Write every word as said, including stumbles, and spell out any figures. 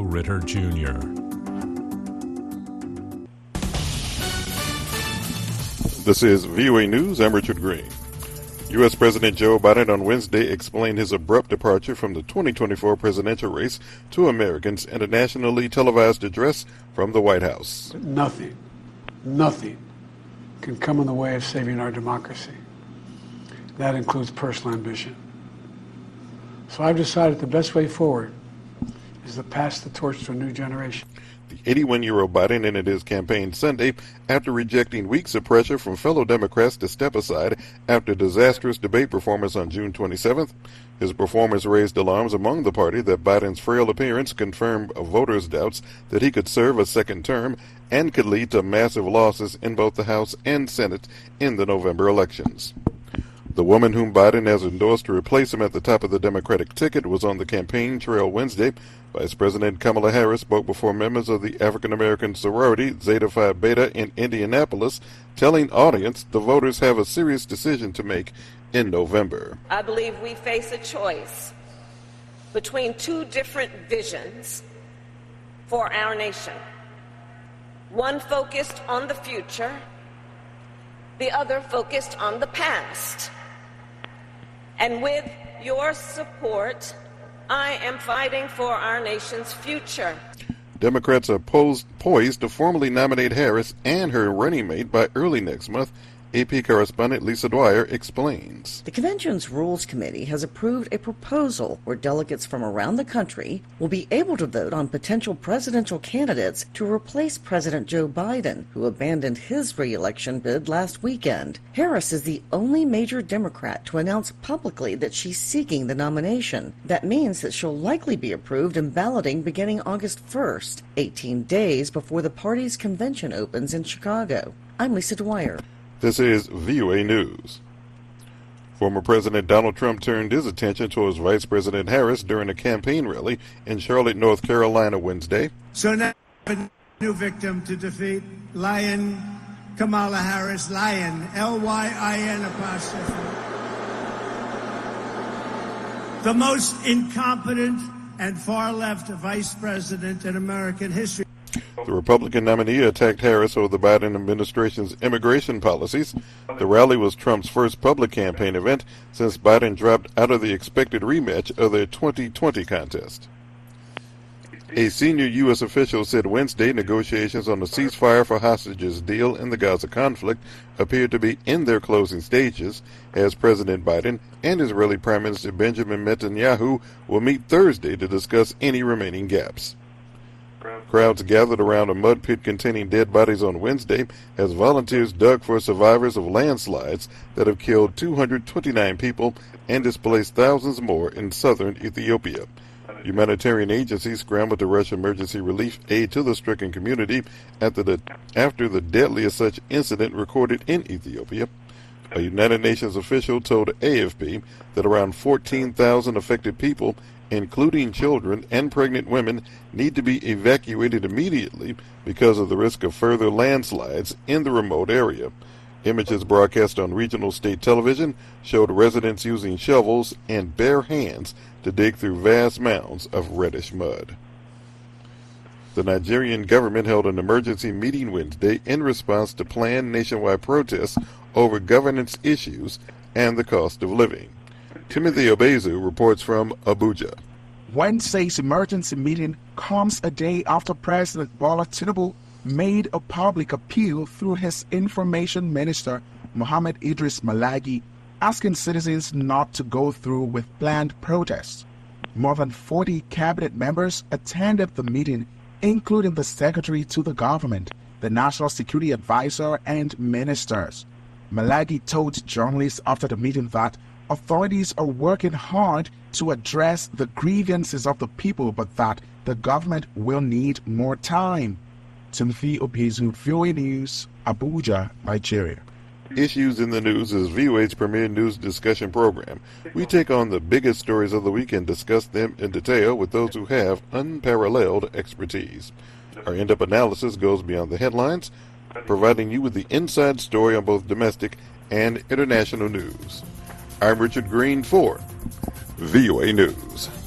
Ritter, Junior This is V O A News. I'm Richard Green. U S. President Joe Biden on Wednesday explained his abrupt departure from the twenty twenty-four presidential race to Americans in a nationally televised address from the White House. Nothing, nothing can come in the way of saving our democracy. That includes personal ambition. So I've decided the best way forward is to pass the torch to a new generation. The eighty-one-year-old Biden ended his campaign Sunday after rejecting weeks of pressure from fellow Democrats to step aside after a disastrous debate performance on June twenty-seventh. His performance raised alarms among the party that Biden's frail appearance confirmed voters' doubts that he could serve a second term and could lead to massive losses in both the House and Senate in the November elections. The woman whom Biden has endorsed to replace him at the top of the Democratic ticket was on the campaign trail Wednesday. Vice President Kamala Harris spoke before members of the African-American sorority Zeta Phi Beta in Indianapolis, telling audience the voters have a serious decision to make in November. I believe we face a choice between two different visions for our nation. One focused on the future, the other focused on the past. And with your support, I am fighting for our nation's future. Democrats are posed, poised to formally nominate Harris and her running mate by early next month. A P correspondent Lisa Dwyer explains. The convention's Rules Committee has approved a proposal where delegates from around the country will be able to vote on potential presidential candidates to replace President Joe Biden, who abandoned his re-election bid last weekend. Harris is the only major Democrat to announce publicly that she's seeking the nomination. That means that she'll likely be approved in balloting beginning August first, eighteen days before the party's convention opens in Chicago. I'm Lisa Dwyer. This is V O A News. Former President Donald Trump turned his attention towards Vice President Harris during a campaign rally in Charlotte, North Carolina Wednesday. So now a new victim to defeat Lion Kamala Harris, Lion, L Y I N apostrophe. The most incompetent and far-left vice president in American history. The Republican nominee attacked Harris over the Biden administration's immigration policies. The rally was Trump's first public campaign event since Biden dropped out of the expected rematch of their twenty twenty contest. A senior U S official said Wednesday negotiations on a ceasefire for hostages deal in the Gaza conflict appeared to be in their closing stages, as President Biden and Israeli Prime Minister Benjamin Netanyahu will meet Thursday to discuss any remaining gaps. Crowds gathered around a mud pit containing dead bodies on Wednesday as volunteers dug for survivors of landslides that have killed two hundred twenty-nine people and displaced thousands more in southern Ethiopia. Humanitarian agencies scrambled to rush emergency relief aid to the stricken community after the, after the deadliest such incident recorded in Ethiopia. A United Nations official told A F P that around fourteen thousand affected people, including children and pregnant women, need to be evacuated immediately because of the risk of further landslides in the remote area. Images broadcast on regional state television showed residents using shovels and bare hands to dig through vast mounds of reddish mud. The Nigerian government held an emergency meeting Wednesday in response to planned nationwide protests over governance issues and the cost of living. Timothy Obezu reports from Abuja. Wednesday's emergency meeting comes a day after President Bola Tinubu made a public appeal through his information minister, Mohammed Idris Malagi, asking citizens not to go through with planned protests. More than forty cabinet members attended the meeting, including the secretary to the government, the national security advisor, and ministers. Malagi told journalists after the meeting that authorities are working hard to address the grievances of the people, but that the government will need more time. Timothy Obezu, V O A News, Abuja, Nigeria. Issues in the News is V O A's premier news discussion program. We take on the biggest stories of the week and discuss them in detail with those who have unparalleled expertise. Our in-depth analysis goes beyond the headlines, providing you with the inside story on both domestic and international news. I'm Richard Green for V O A News.